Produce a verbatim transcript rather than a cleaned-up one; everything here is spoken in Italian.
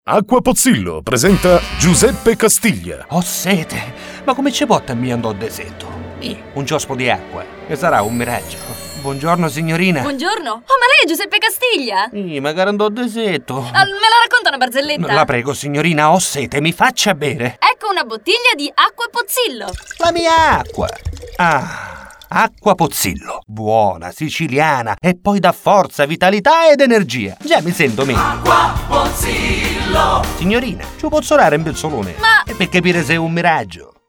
Acqua Pozzillo presenta Giuseppe Castiglia. Ho sete, ma come ci porta mi andò a deserto? Un ciospo di acqua, che sarà un miraggio. Buongiorno signorina. Buongiorno. Oh, ma lei è Giuseppe Castiglia? Sì, magari andò a deserto. Ah, me la racconta una barzelletta? La prego signorina, ho sete, mi faccia bere. Ecco una bottiglia di Acqua Pozzillo. La mia acqua. Ah... Acqua Pozzillo, buona, siciliana e poi dà forza, vitalità ed energia. Già mi sento meglio. Acqua Pozzillo. Signorina, ci può solare un pezzolone? Ma... Per capire se è un miraggio.